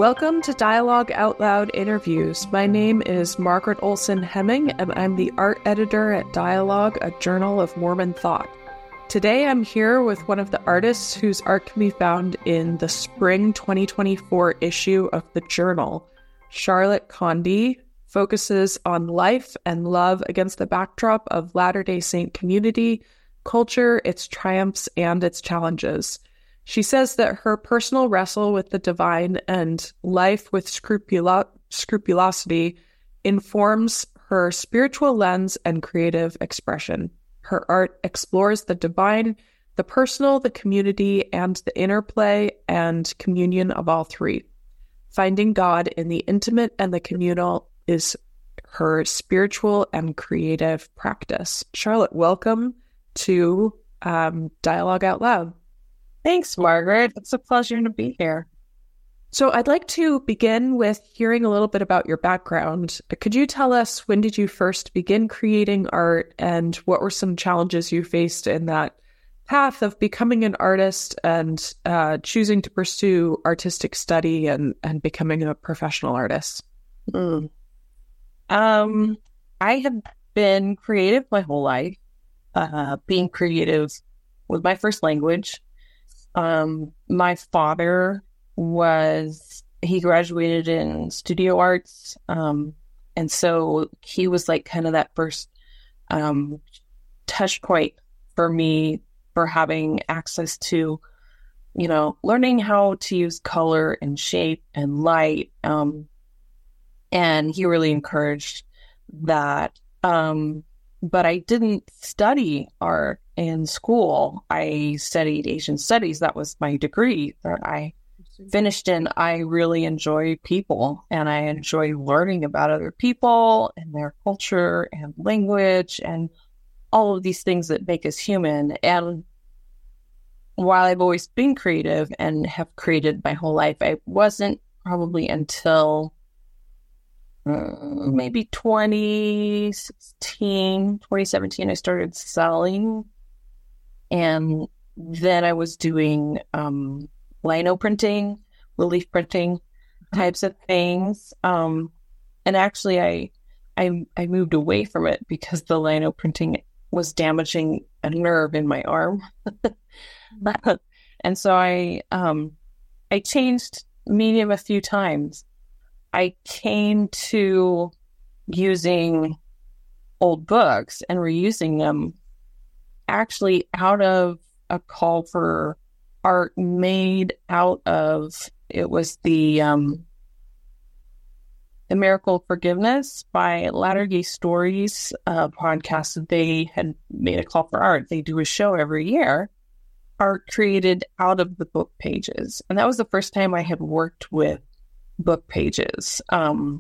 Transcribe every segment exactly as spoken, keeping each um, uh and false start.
Welcome to Dialogue Out Loud Interviews. My name is Margaret Olson Hemming, and I'm the art editor at Dialogue, a journal of Mormon thought. Today I'm here with one of the artists whose art can be found in the spring twenty twenty-four issue of the journal. Charlotte Conde focuses on life and love against the backdrop of Latter-day Saint community, culture, its triumphs, and its challenges. She says that her personal wrestle with the divine and life with scrupulo- scrupulosity informs her spiritual lens and creative expression. Her art explores the divine, the personal, the community, and the interplay and communion of all three. Finding God in the intimate and the communal is her spiritual and creative practice. Charlotte, welcome to um, Dialogue Out Loud. Thanks, Margaret. It's a pleasure to be here. So I'd like to begin with hearing a little bit about your background. Could you tell us, when did you first begin creating art, and what were some challenges you faced in that path of becoming an artist and uh, choosing to pursue artistic study and, and becoming a professional artist? Mm. Um, I have been creative my whole life. Uh, being creative was my first language. Um, my father was, he graduated in studio arts. Um, and so he was like kind of that first, um, touch point for me for having access to, you know, learning how to use color and shape and light. Um, and he really encouraged that. Um, but I didn't study art in school. I studied Asian studies. That was my degree that I finished in. I really enjoy people, and I enjoy learning about other people and their culture and language and all of these things that make us human. And while I've always been creative and have created my whole life, I wasn't probably until uh, maybe twenty sixteen, twenty seventeen, I started selling. And then I was doing um, lino printing, relief printing types of things. Um, and actually, I, I I moved away from it because the lino printing was damaging a nerve in my arm. And so I um, I changed medium a few times. I came to using old books and reusing them actually out of a call for art made out of, it was the um, the Miracle of Forgiveness by Latter-day Stories uh, podcast. They had made a call for art. They do a show every year, art created out of the book pages. And that was the first time I had worked with book pages. Um,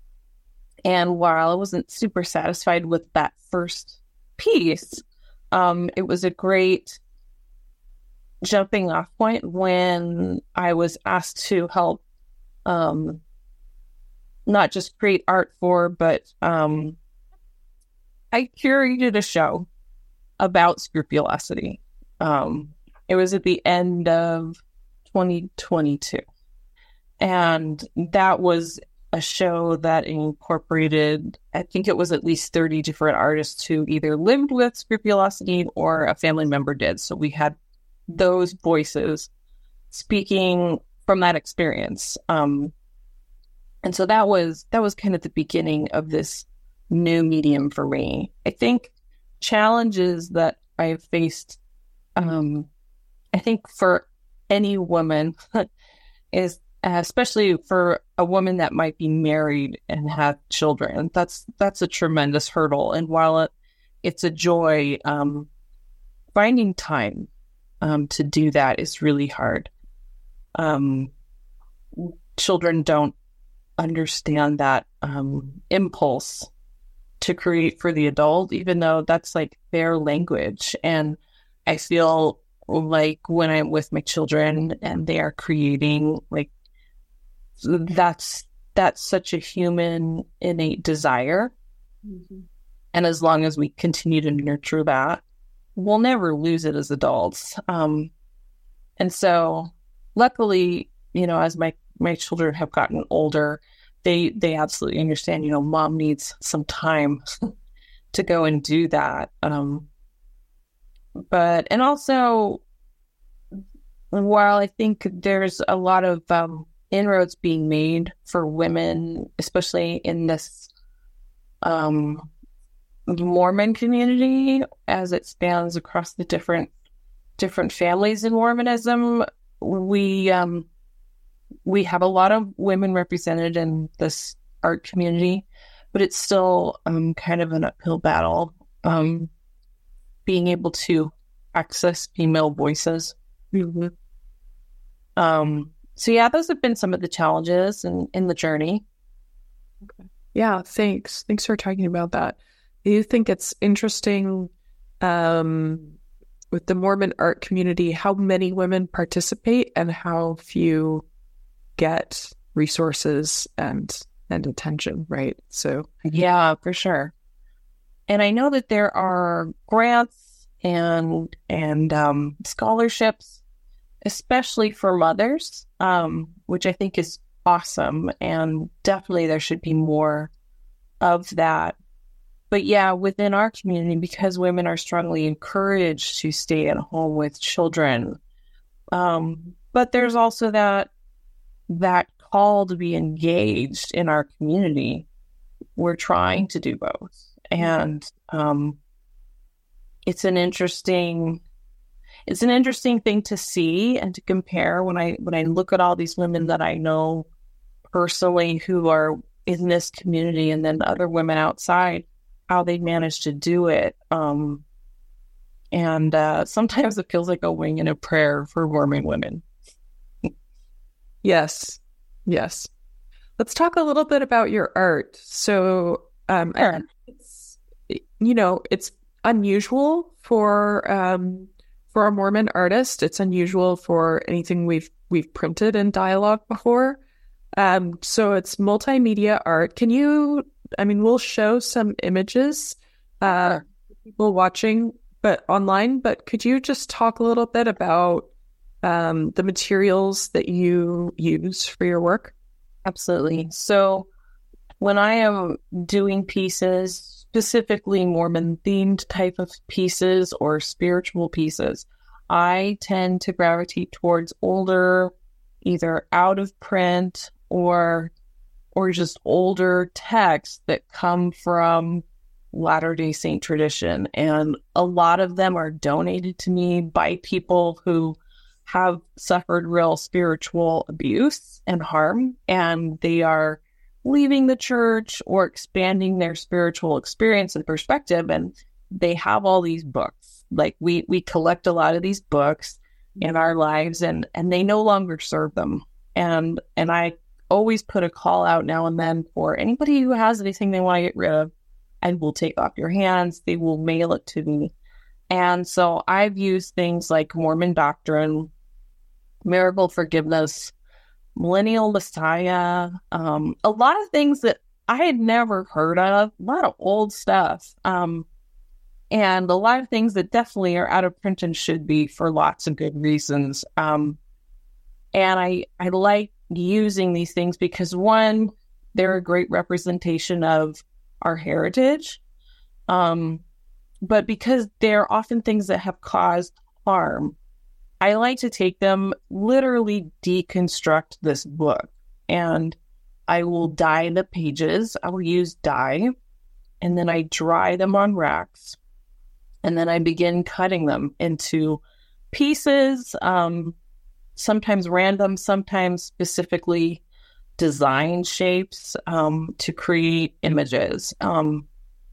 and while I wasn't super satisfied with that first piece, Um, it was a great jumping off point when I was asked to help um, not just create art for, but um, I curated a show about scrupulosity. Um, it was at the end of twenty twenty-two. And that was a show that incorporated, I think it was at least thirty different artists who either lived with scrupulosity or a family member did. So we had those voices speaking from that experience. Um, and so that was, that was kind of the beginning of this new medium for me. I think challenges that I've faced, um, I think for any woman is, especially for a woman that might be married and have children, that's that's a tremendous hurdle. And while it, it's a joy, um, finding time um, to do that is really hard. Um, children don't understand that um, impulse to create for the adult, even though that's like their language. And I feel like when I'm with my children and they are creating, like, that's that's such a human innate desire. Mm-hmm. And as long as we continue to nurture that, we'll never lose it as adults. Um, and so luckily, you know, as my my children have gotten older, they they absolutely understand, you know, mom needs some time to go and do that. Um, but, and also, while I think there's a lot of um, inroads being made for women, especially in this um, Mormon community, as it spans across the different different families in Mormonism, we um, we have a lot of women represented in this art community, but it's still um, kind of an uphill battle, um, being able to access female voices. Mm-hmm. Um, so yeah, those have been some of the challenges in, in the journey. Okay. Yeah, thanks. Thanks for talking about that. Do you think it's interesting um, with the Mormon art community, how many women participate and how few get resources and and attention, right? So yeah, for sure. And I know that there are grants and and um, scholarships, especially for mothers, um, which I think is awesome. And definitely there should be more of that. But yeah, within our community, because women are strongly encouraged to stay at home with children, um, but there's also that that call to be engaged in our community. We're trying to do both. And um, it's an interesting it's an interesting thing to see and to compare when I when I look at all these women that I know personally who are in this community and then other women outside, how they manage to do it. Um, and uh, sometimes it feels like a wing and a prayer for Mormon women. Yes. Yes. Let's talk a little bit about your art. So, um, Sure. it's, you know, it's unusual for um, for a Mormon artist. It's unusual for anything we've we've printed in Dialogue before. Um, so it's multimedia art. Can you? I mean, we'll show some images uh, for people watching, but online. But could you just talk a little bit about um, the materials that you use for your work? Absolutely. So when I am doing pieces, specifically Mormon-themed type of pieces or spiritual pieces, I tend to gravitate towards older, either out of print or or just older texts that come from Latter-day Saint tradition. And a lot of them are donated to me by people who have suffered real spiritual abuse and harm, and they are leaving the church or expanding their spiritual experience and perspective. And they have all these books. Like we, we collect a lot of these books in our lives, and, and they no longer serve them. And, and I always put a call out now and then for anybody who has anything they want to get rid of, I will take off your hands. They will mail it to me. And so I've used things like Mormon Doctrine, Miracle Forgiveness, Millennial Messiah, um, a lot of things that I had never heard of, a lot of old stuff, um, and a lot of things that definitely are out of print and should be for lots of good reasons. Um, and I, I like using these things because, one, they're a great representation of our heritage, um, but because they're often things that have caused harm, I like to take them, literally deconstruct this book, and I will dye the pages. I will use dye, and then I dry them on racks, and then I begin cutting them into pieces, um, sometimes random, sometimes specifically designed shapes um, to create images. Um,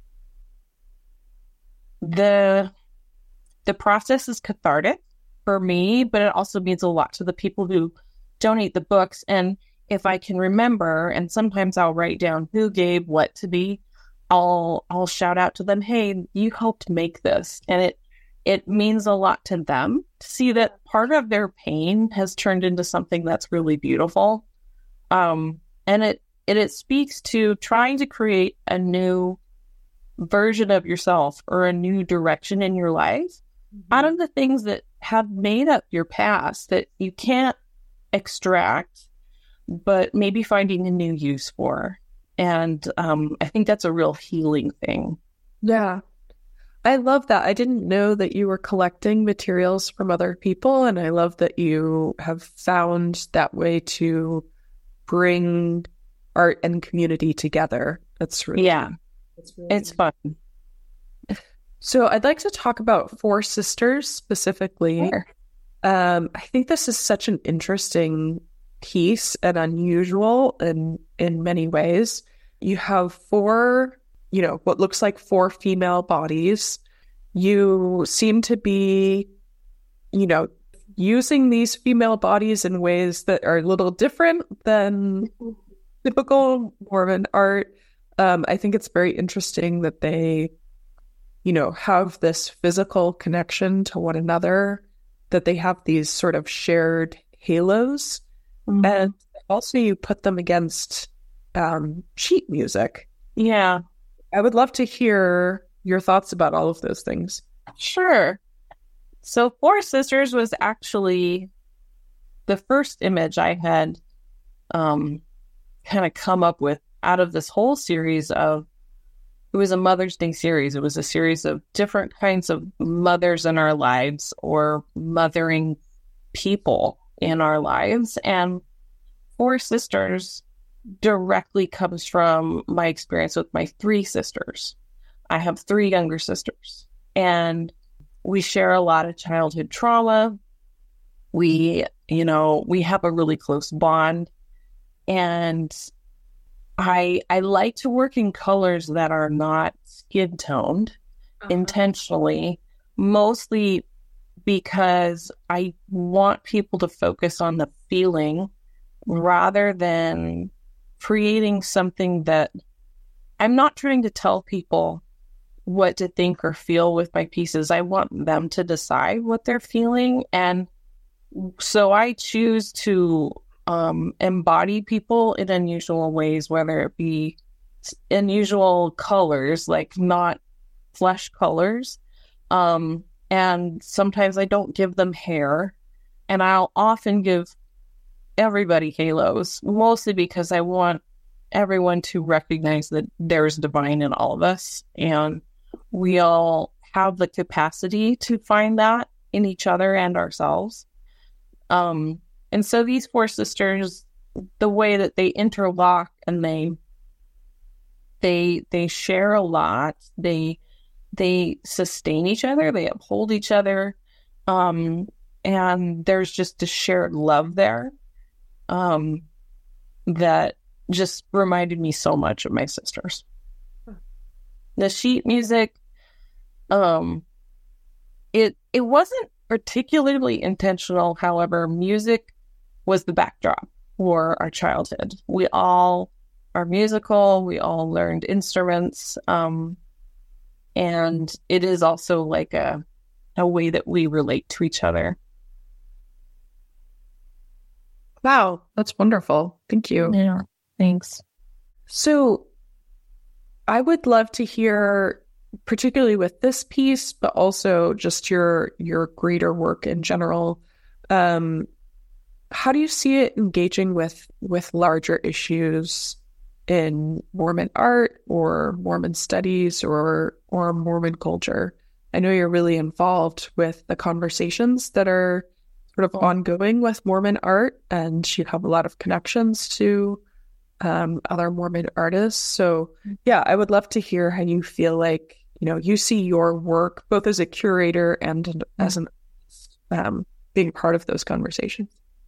the the process is cathartic for me, but it also means a lot to the people who donate the books. And if I can remember, and sometimes I'll write down who gave what to me, I'll I'll shout out to them, "Hey, you helped make this," and it it means a lot to them to see that part of their pain has turned into something that's really beautiful. Um, and it, it it speaks to trying to create a new version of yourself or a new direction in your life mm-hmm. out of the things that have made up your past that you can't extract but maybe finding a new use for. And um, I think that's a real healing thing. Yeah. I love that. I didn't know that you were collecting materials from other people, and I love that you have found that way to bring art and community together. That's really Yeah, that's really it's fun. So I'd like to talk about Four Sisters specifically. Sure. Um, I think this is such an interesting piece and unusual in in many ways. You have four, you know, what looks like four female bodies. You seem to be, you know, using these female bodies in ways that are a little different than typical Mormon art. Um, I think it's very interesting that they, you know, have this physical connection to one another, that they have these sort of shared halos. Mm-hmm. And also you put them against um, sheet music. Yeah. I would love to hear your thoughts about all of those things. Sure. So Four Sisters was actually the first image I had um, kind of come up with out of this whole series of, it was a Mother's Day series. It was a series of different kinds of mothers in our lives or mothering people in our lives. And Four Sisters directly comes from my experience with my three sisters. I have three younger sisters, and we share a lot of childhood trauma. We, you know, we have a really close bond, and I I like to work in colors that are not skin toned uh-huh. intentionally, mostly because I want people to focus on the feeling rather than creating something that I'm not trying to tell people what to think or feel with my pieces. I want them to decide what they're feeling. And so I choose to um, embody people in unusual ways, whether it be unusual colors, like not flesh colors. Um, and sometimes I don't give them hair, and I'll often give everybody halos, mostly because I want everyone to recognize that there's divine in all of us, and we all have the capacity to find that in each other and ourselves. Um, and so these four sisters, the way that they interlock and they they they share a lot, they they sustain each other, they uphold each other, um, and there's just a shared love there. Um, that just reminded me so much of my sisters. The sheet music, um, it it wasn't particularly intentional. However, music was the backdrop for our childhood. We all are musical. We all learned instruments, um, and it is also like a a way that we relate to each other. Wow, that's wonderful. Thank you. Yeah, thanks. So I would love to hear, particularly with this piece, but also just your your greater work in general. Um, how do you see it engaging with with larger issues in Mormon art or Mormon studies or or Mormon culture? I know you're really involved with the conversations that are sort of ongoing with Mormon art, and you have a lot of connections to um, other Mormon artists. So yeah, I would love to hear how you feel like, you know, you see your work both as a curator and as an um, being part of those conversations.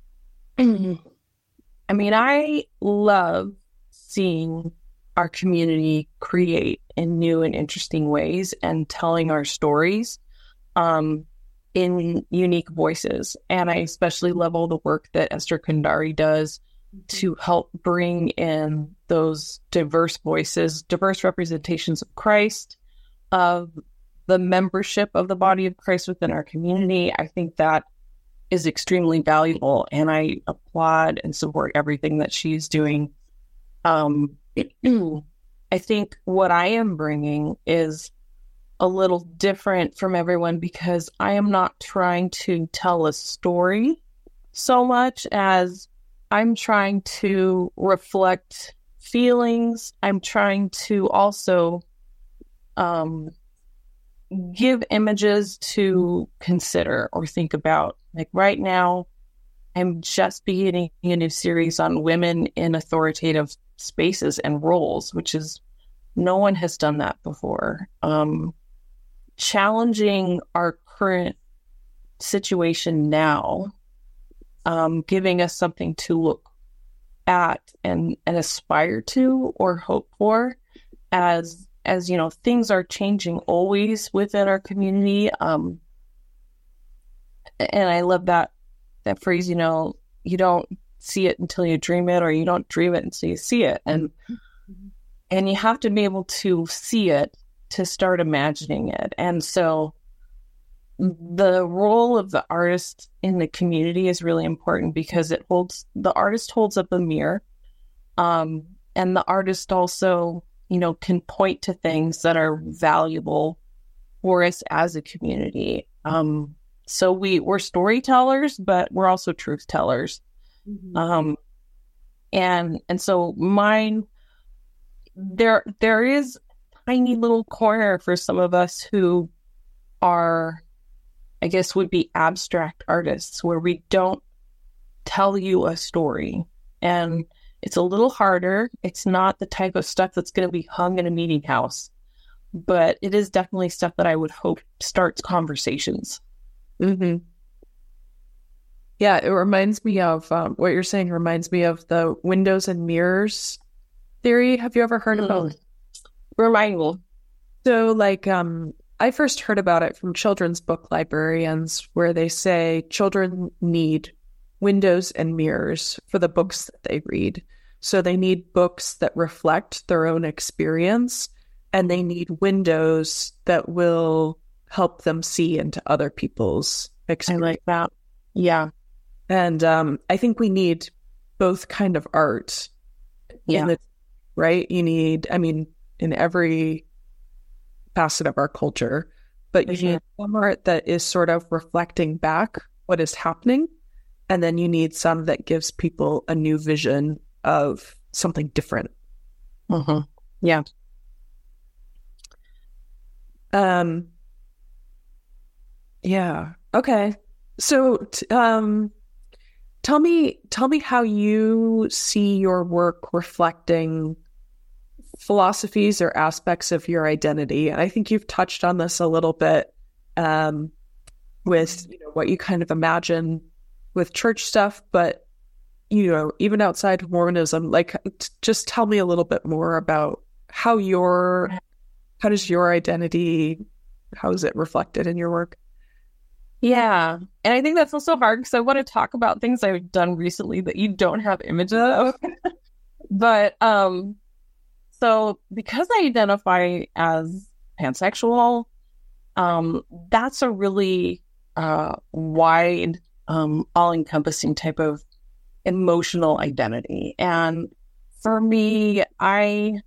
I mean, I love seeing our community create in new and interesting ways and telling our stories. Um, in unique voices. And I especially love all the work that Esther Kundari does to help bring in those diverse voices, diverse representations of Christ, of the membership of the body of Christ within our community. I think that is extremely valuable, and I applaud and support everything that she's doing. Um, I think what I am bringing is a little different from everyone because I am not trying to tell a story so much as I'm trying to reflect feelings. I'm trying to also um, give images to consider or think about. Like right now, I'm just beginning a new series on women in authoritative spaces and roles, which is no one has done that before. Um, challenging our current situation now, um, giving us something to look at and, and aspire to or hope for as, as, you know, things are changing always within our community. Um, and I love that, that phrase, you know, you don't see it until you dream it, or you don't dream it until you see it. And, and you have to be able to see it to start imagining it. And so the role of the artist in the community is really important, because it holds, the artist holds up a mirror. Um, and the artist also, you know, can point to things that are valuable for us as a community. Um, so we, we're storytellers, but we're also truth tellers. Mm-hmm. Um, and, and so mine, there, there is a tiny little corner for some of us who are, I guess, would be abstract artists, where we don't tell you a story. And it's a little harder. It's not the type of stuff that's going to be hung in a meeting house, but it is definitely stuff that I would hope starts conversations. Mm-hmm. Yeah, it reminds me of um, what you're saying reminds me of the windows and mirrors theory. Have you ever heard mm-hmm. about it? Remind me. So, like, um, I first heard about it from children's book librarians, where they say children need windows and mirrors for the books that they read. So they need books that reflect their own experience, and they need windows that will help them see into other people's experience. I like that. Yeah. And um, I think we need both kind of art. Yeah. The, right? You need, I mean, in every facet of our culture, but you mm-hmm. need some art that is sort of reflecting back what is happening, and then you need some that gives people a new vision of something different. Mm-hmm. Yeah. Um. Yeah. Okay. So, t- um, tell me, tell me how you see your work reflecting philosophies or aspects of your identity. And I think you've touched on this a little bit um, with you know, what you kind of imagine with church stuff, but you know, even outside of Mormonism, like t- just tell me a little bit more about how your, how does your identity, how is it reflected in your work? Yeah. And I think that's also hard, because I want to talk about things I've done recently that you don't have images of. But, um, so because I identify as pansexual, um, that's a really uh, wide, um, all-encompassing type of emotional identity. And for me, I,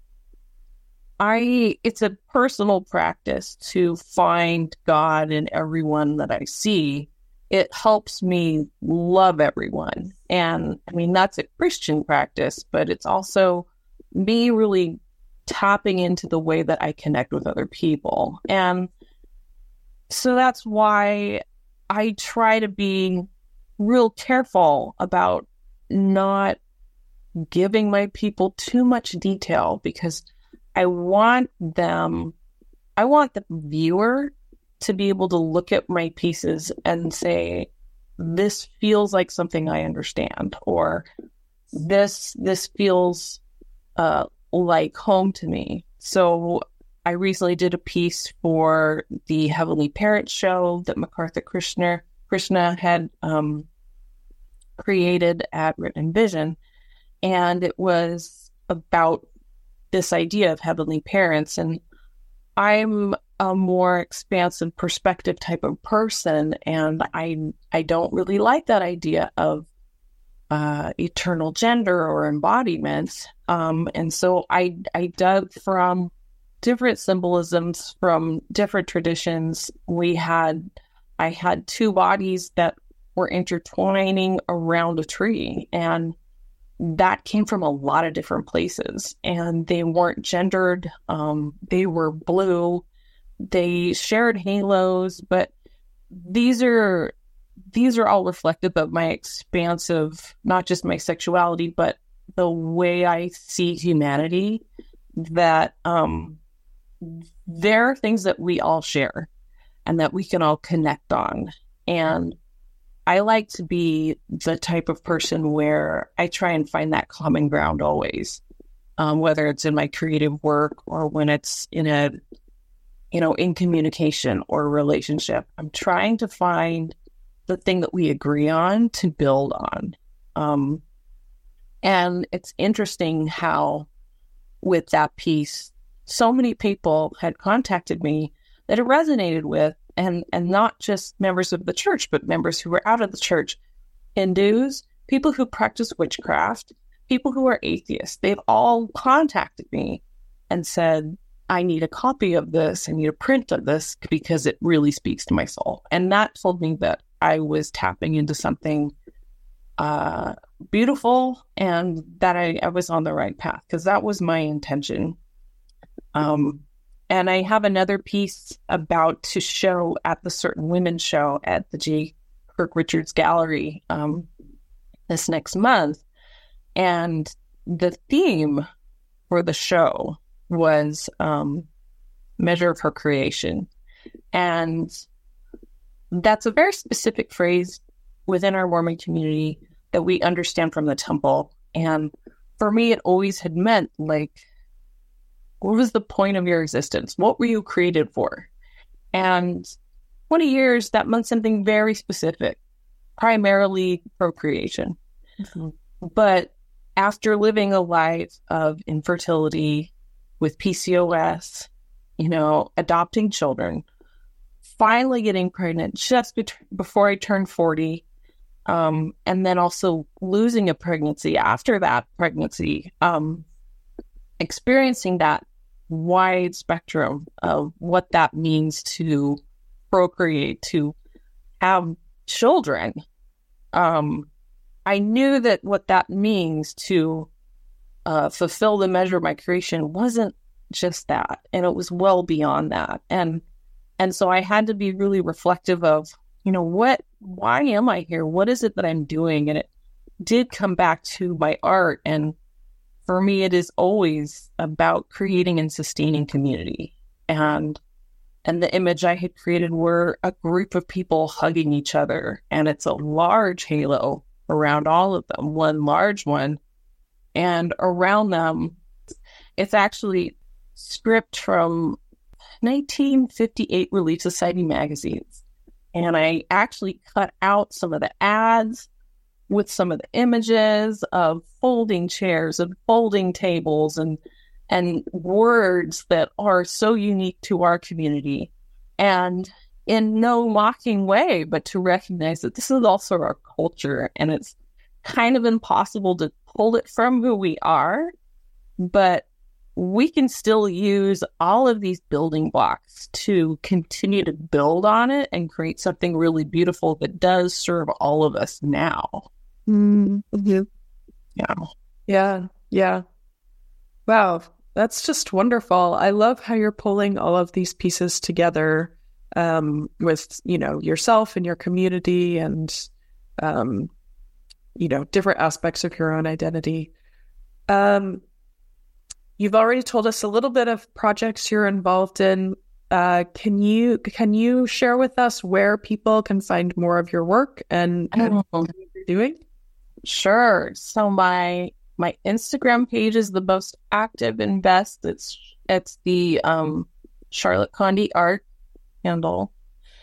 I, it's a personal practice to find God in everyone that I see. It helps me love everyone. And I mean, that's a Christian practice, but it's also me really tapping into the way that I connect with other people. And so that's why I try to be real careful about not giving my people too much detail, because I want them, I want the viewer to be able to look at my pieces and say, this feels like something I understand, or this, this feels uh, like home to me. So I recently did a piece for the Heavenly Parents show that MacArthur Krishna, Krishna had um, created at Written Vision. And it was about this idea of heavenly parents. And I'm a more expansive perspective type of person, and I I don't really like that idea of uh, eternal gender or embodiment. Um, and so I I dug from different symbolisms from different traditions. We had I had two bodies that were intertwining around a tree. And that came from a lot of different places. And they weren't gendered. Um, they were blue. They shared halos. But these are these are all reflective of my expansive, not just my sexuality, but the way I see humanity, that um, there are things that we all share and that we can all connect on. And I like to be the type of person where I try and find that common ground always, um, whether it's in my creative work or when it's in a, you know, in communication or relationship. I'm trying to find the thing that we agree on to build on. Um, and it's interesting how with that piece, so many people had contacted me that it resonated with, and, and not just members of the church, but members who were out of the church, Hindus, people who practice witchcraft, people who are atheists. They've all contacted me and said, I need a copy of this. I need a print of this because it really speaks to my soul. And that told me that I was tapping into something uh, beautiful, and that I, I was on the right path, because that was my intention. Um, and I have another piece about to show at the Certain Women show at the J. Kirk Richards Gallery um, this next month. And the theme for the show was um, Measure of Her Creation. And that's a very specific phrase within our Mormon community that we understand from the temple. And for me, it always had meant, like, what was the point of your existence? What were you created for? And twenty years, that meant something very specific, primarily procreation. Mm-hmm. But after living a life of infertility with P C O S, you know, adopting children, finally getting pregnant just be- before I turned forty, um, and then also losing a pregnancy after that pregnancy, um, experiencing that wide spectrum of what that means to procreate, to have children. Um, I knew that what that means to uh, fulfill the measure of my creation wasn't just that, and it was well beyond that. And And so I had to be really reflective of, you know, what, why am I here? What is it that I'm doing? And it did come back to my art. And for me, it is always about creating and sustaining community. And, and the image I had created were a group of people hugging each other. And it's a large halo around all of them, one large one. And around them, it's actually stripped from nineteen fifty-eight Relief Society magazines. And I actually cut out some of the ads with some of the images of folding chairs and folding tables and and words that are so unique to our community. And in no mocking way, but to recognize that this is also our culture, and it's kind of impossible to pull it from who we are, but we can still use all of these building blocks to continue to build on it and create something really beautiful that does serve all of us now. Mm-hmm. Yeah. Yeah. Yeah. Wow. That's just wonderful. I love how you're pulling all of these pieces together um, with, you know, yourself and your community and, um, you know, different aspects of your own identity. Um, You've already told us a little bit of projects you're involved in. Uh, can you can you share with us where people can find more of your work and, and what you're doing? Sure. So my my Instagram page is the most active and best. It's it's the um, Charlotte Conde Art handle,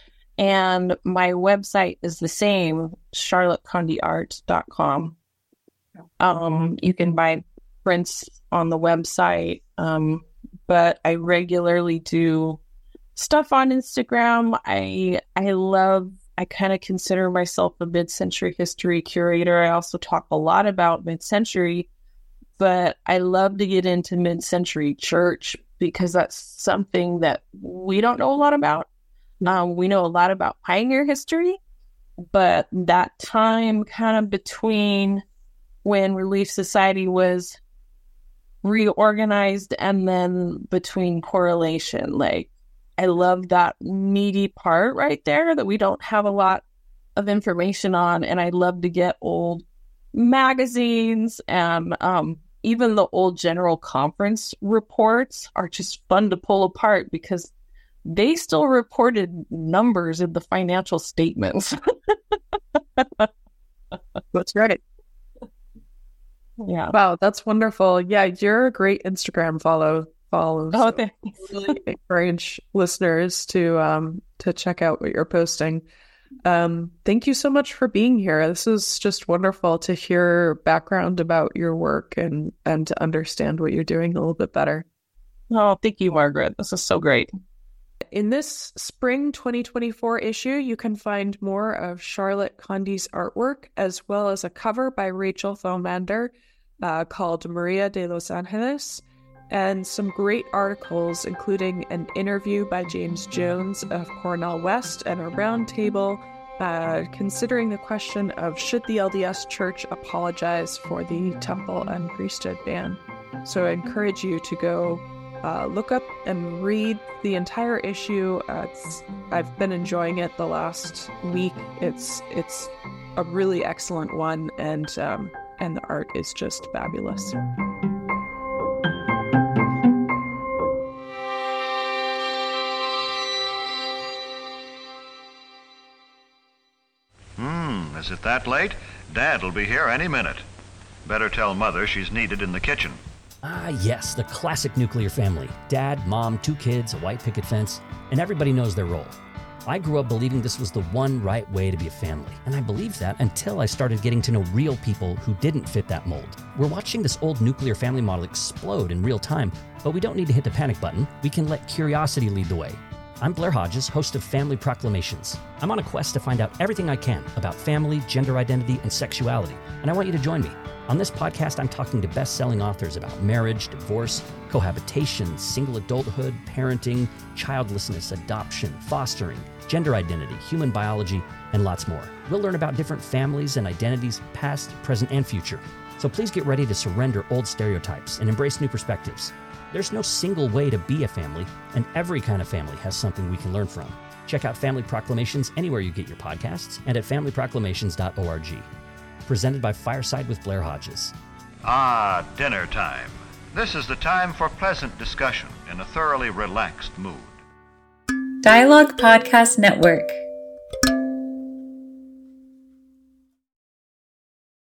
and my website is the same, charlotte conde art dot com. Um, you can buy prints on the website, um, but I regularly do stuff on Instagram. I I love, I kind of consider myself a mid-century history curator. I also talk a lot about mid-century, but I love to get into mid-century church because that's something that we don't know a lot about. Um, we know a lot about pioneer history, but that time kind of between when Relief Society was reorganized and then between correlation, like I love that meaty part right there that we don't have a lot of information on. And I love to get old magazines and um, even the old General Conference reports are just fun to pull apart because they still reported numbers in the financial statements. That's right. Yeah. Wow, that's wonderful. Yeah, you're a great Instagram follow. Follow. Oh, so thanks. really encourage listeners to um to check out what you're posting. Um, thank you so much for being here. This is just wonderful to hear background about your work and and to understand what you're doing a little bit better. Oh, thank you, Margaret. This is so great. In this spring twenty twenty-four issue, you can find more of Charlotte Condy's artwork, as well as a cover by Rachel Thomander uh, called Maria de Los Angeles, and some great articles, including an interview by James Jones of Cornell West and a roundtable uh, considering the question of should the L D S Church apologize for the temple and priesthood ban. So I encourage you to go Uh, look up and read the entire issue. Uh, it's, I've been enjoying it the last week. It's it's a really excellent one, and um, and the art is just fabulous. Hmm, is it that late? Dad'll be here any minute. Better tell Mother she's needed in the kitchen. Ah, yes, the classic nuclear family. Dad, mom, two kids, a white picket fence, and everybody knows their role. I grew up believing this was the one right way to be a family, and I believed that until I started getting to know real people who didn't fit that mold. We're watching this old nuclear family model explode in real time, but we don't need to hit the panic button. We can let curiosity lead the way. I'm Blair Hodges, host of Family Proclamations. I'm on a quest to find out everything I can about family, gender identity, and sexuality, and I want you to join me. On this podcast, I'm talking to best-selling authors about marriage, divorce, cohabitation, single adulthood, parenting, childlessness, adoption, fostering, gender identity, human biology, and lots more. We'll learn about different families and identities, past, present, and future. So please get ready to surrender old stereotypes and embrace new perspectives. There's no single way to be a family, and every kind of family has something we can learn from. Check out Family Proclamations anywhere you get your podcasts and at family proclamations dot org. Presented by Fireside with Blair Hodges. Ah, dinner time. This is the time for pleasant discussion in a thoroughly relaxed mood. Dialogue Podcast Network.